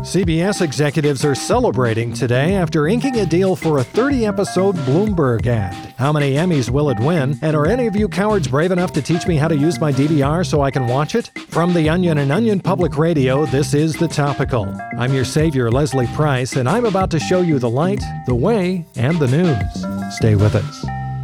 CBS executives are celebrating today after inking a deal for a 30-episode Bloomberg ad. How many Emmys will it win? And are any of you cowards brave enough to teach me how to use my DVR so I can watch it? From The Onion and Onion Public Radio, this is The Topical. I'm your savior, Leslie Price, and I'm about to show you the light, the way, and the news. Stay with us.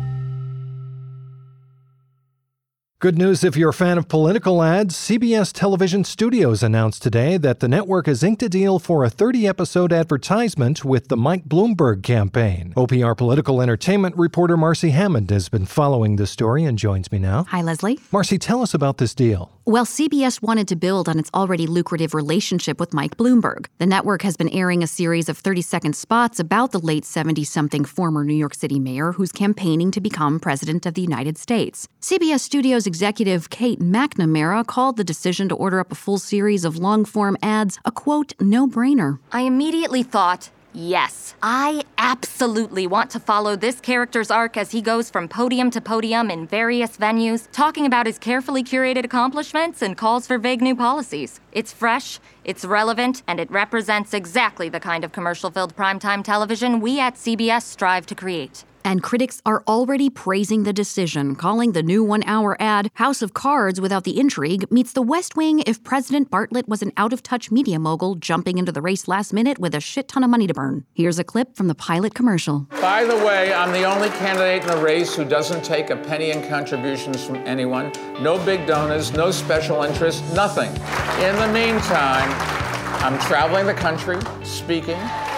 Good news if you're a fan of political ads. CBS Television Studios announced today that the network has inked a deal for a 30-episode advertisement with the Mike Bloomberg campaign. OPR political entertainment reporter Marcy Hammond has been following this story and joins me now. Hi, Leslie. Marcy, tell us about this deal. Well, CBS wanted to build on its already lucrative relationship with Mike Bloomberg. The network has been airing a series of 30-second spots about the late 70-something former New York City mayor who's campaigning to become president of the United States. CBS Studios executive Kate McNamara called the decision to order up a full series of long-form ads a, quote, no-brainer. I immediately thought, yes, I absolutely want to follow this character's arc as he goes from podium to podium in various venues, talking about his carefully curated accomplishments and calls for vague new policies. It's fresh, it's relevant, and it represents exactly the kind of commercial-filled primetime television we at CBS strive to create. And critics are already praising the decision, calling the new one-hour ad House of Cards without the intrigue meets The West Wing if President Bartlet was an out-of-touch media mogul jumping into the race last minute with a shit ton of money to burn. Here's a clip from the pilot commercial. By the way, I'm the only candidate in the race who doesn't take a penny in contributions from anyone. No big donors, no special interests, nothing. In the meantime, I'm traveling the country, speaking.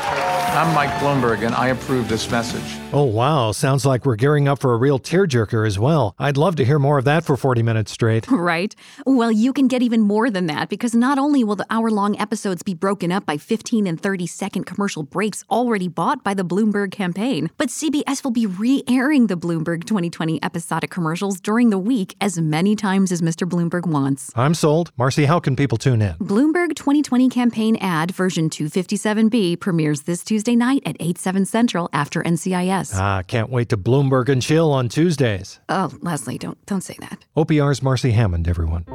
I'm Mike Bloomberg, and I approve this message. Oh, wow. Sounds like we're gearing up for a real tearjerker as well. I'd love to hear more of that for 40 minutes straight. Right. Well, you can get even more than that because not only will the hour-long episodes be broken up by 15 and 30-second commercial breaks already bought by the Bloomberg campaign, but CBS will be re-airing the Bloomberg 2020 episodic commercials during the week as many times as Mr. Bloomberg wants. I'm sold. Marcy, how can people tune in? Bloomberg 2020 campaign ad version 257B premieres this Tuesday night at 8/7 Central after NCIS. Can't wait to Bloomberg and chill on Tuesdays. Oh, Leslie, don't say that. OPR's Marcy Hammond, everyone.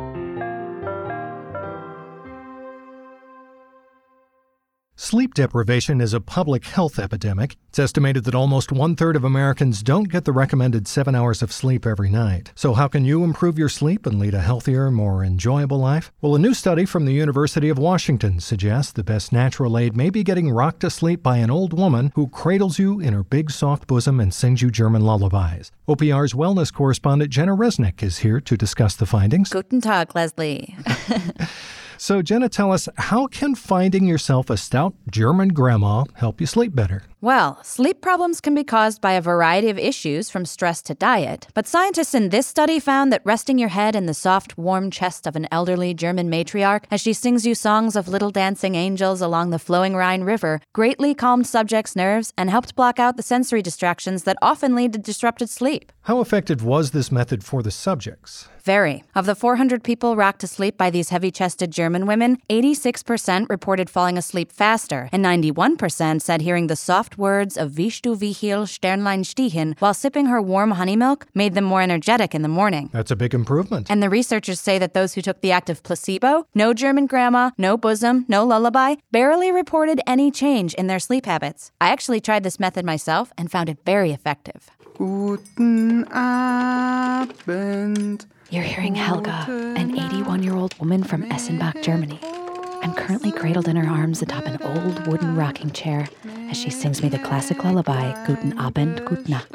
Sleep deprivation is a public health epidemic. It's estimated that almost 1/3 of Americans don't get the recommended 7 hours of sleep every night. So how can you improve your sleep and lead a healthier, more enjoyable life? Well, a new study from the University of Washington suggests the best natural aid may be getting rocked to sleep by an old woman who cradles you in her big soft bosom and sings you German lullabies. OPR's wellness correspondent Jenna Resnick is here to discuss the findings. Guten Tag, Leslie. So, Jenna, tell us, how can finding yourself a stout German grandma help you sleep better? Well, sleep problems can be caused by a variety of issues from stress to diet, but scientists in this study found that resting your head in the soft, warm chest of an elderly German matriarch as she sings you songs of little dancing angels along the flowing Rhine River greatly calmed subjects' nerves and helped block out the sensory distractions that often lead to disrupted sleep. How effective was this method for the subjects? Very. Of the 400 people rocked to sleep by these heavy-chested German women, 86% reported falling asleep faster, and 91% said hearing the soft words of Wisch du wie viel Sternlein stichen while sipping her warm honey milk made them more energetic in the morning. That's a big improvement. And the researchers say that those who took the active placebo, no German grandma, no bosom, no lullaby, barely reported any change in their sleep habits. I actually tried this method myself and found it very effective. Guten Abend. You're hearing Helga, an 81-year-old woman from Essenbach, Germany. I'm currently cradled in her arms atop an old wooden rocking chair as she sings me the classic lullaby, Guten Abend, Gute Nacht.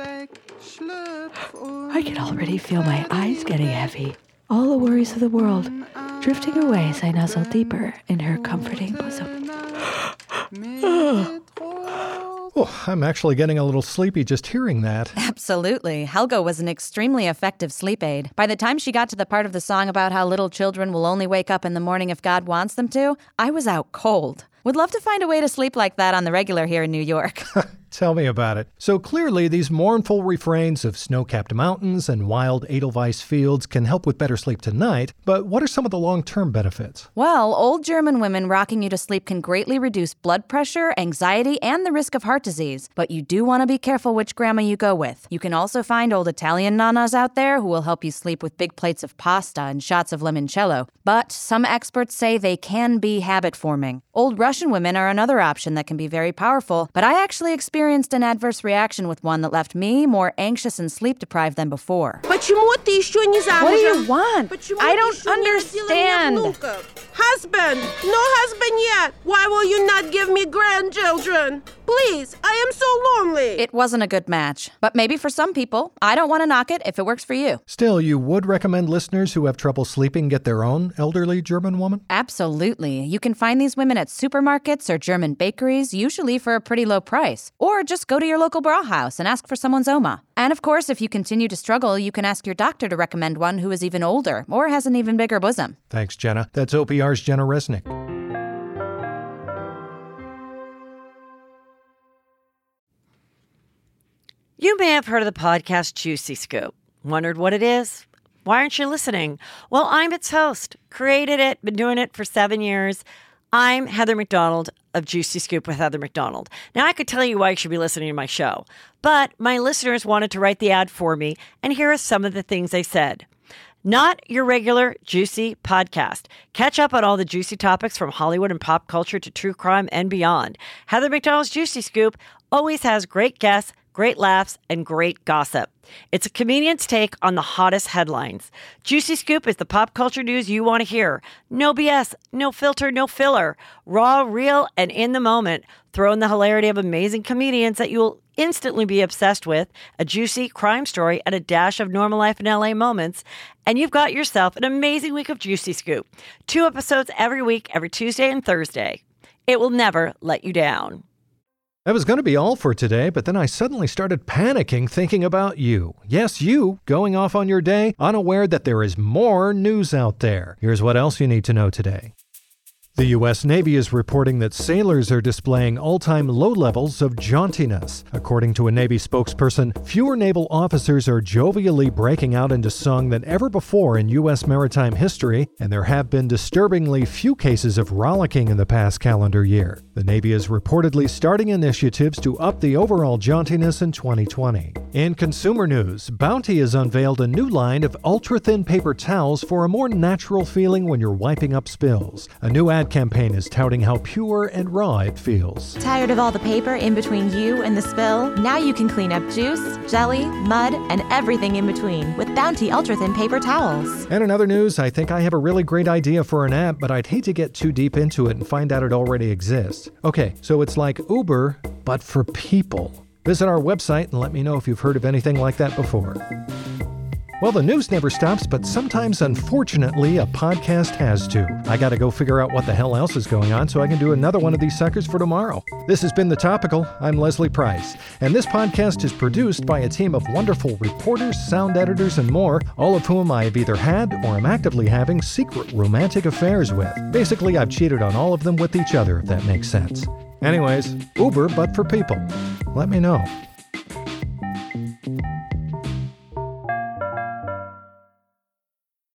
I can already feel my eyes getting heavy. All the worries of the world drifting away as I nuzzle deeper in her comforting bosom. Oh, I'm actually getting a little sleepy just hearing that. Absolutely. Helga was an extremely effective sleep aid. By the time she got to the part of the song about how little children will only wake up in the morning if God wants them to, I was out cold. Would love to find a way to sleep like that on the regular here in New York. Tell me about it. So clearly, these mournful refrains of snow-capped mountains and wild Edelweiss fields can help with better sleep tonight, but what are some of the long-term benefits? Well, old German women rocking you to sleep can greatly reduce blood pressure, anxiety, and the risk of heart disease. But you do want to be careful which grandma you go with. You can also find old Italian nanas out there who will help you sleep with big plates of pasta and shots of limoncello. But some experts say they can be habit-forming. Old Russian women are another option that can be very powerful, but I actually experienced an adverse reaction with one that left me more anxious and sleep-deprived than before. What do you want? I don't understand. Husband! No husband yet! Why will you not give me grandchildren? Please, I am so lonely. It wasn't a good match, but maybe for some people. I don't want to knock it if it works for you. Still, you would recommend listeners who have trouble sleeping get their own elderly German woman? Absolutely. You can find these women at supermarkets or German bakeries, usually for a pretty low price. Or just go to your local Brauhaus and ask for someone's Oma. And of course, if you continue to struggle, you can ask your doctor to recommend one who is even older or has an even bigger bosom. Thanks, Jenna. That's OPR's Jenna Resnick. You may have heard of the podcast Juicy Scoop. Wondered what it is? Why aren't you listening? Well, I'm its host. Created it, been doing it for 7 years. I'm Heather McDonald of Juicy Scoop with Heather McDonald. Now, I could tell you why you should be listening to my show, but my listeners wanted to write the ad for me, and here are some of the things they said. Not your regular Juicy podcast. Catch up on all the juicy topics from Hollywood and pop culture to true crime and beyond. Heather McDonald's Juicy Scoop always has great guests, great laughs, and great gossip. It's a comedian's take on the hottest headlines. Juicy Scoop is the pop culture news you want to hear. No BS, no filter, no filler. Raw, real, and in the moment. Throw in the hilarity of amazing comedians that you will instantly be obsessed with, a juicy crime story, and a dash of normal life in LA moments, and you've got yourself an amazing week of Juicy Scoop. 2 episodes every week, every Tuesday and Thursday. It will never let you down. That was going to be all for today, but then I suddenly started panicking thinking about you. Yes, you, going off on your day, unaware that there is more news out there. Here's what else you need to know today. The U.S. Navy is reporting that sailors are displaying all-time low levels of jauntiness. According to a Navy spokesperson, fewer naval officers are jovially breaking out into song than ever before in U.S. maritime history, and there have been disturbingly few cases of rollicking in the past calendar year. The Navy is reportedly starting initiatives to up the overall jauntiness in 2020. In consumer news, Bounty has unveiled a new line of ultra-thin paper towels for a more natural feeling when you're wiping up spills. A new ad campaign is touting how pure and raw it feels. Tired of all the paper in between you and the spill? Now you can clean up juice, jelly, mud, and everything in between with Bounty ultra-thin paper towels. And in other news, I think I have a really great idea for an app, but I'd hate to get too deep into it and find out it already exists. Okay, so it's like Uber, but for people. Visit our website and let me know if you've heard of anything like that before. Well, the news never stops, but sometimes, unfortunately, a podcast has to. I gotta go figure out what the hell else is going on so I can do another one of these suckers for tomorrow. This has been The Topical. I'm Leslie Price, and this podcast is produced by a team of wonderful reporters, sound editors, and more, all of whom I have either had or am actively having secret romantic affairs with. Basically, I've cheated on all of them with each other, if that makes sense. Anyways, Uber, but for people. Let me know.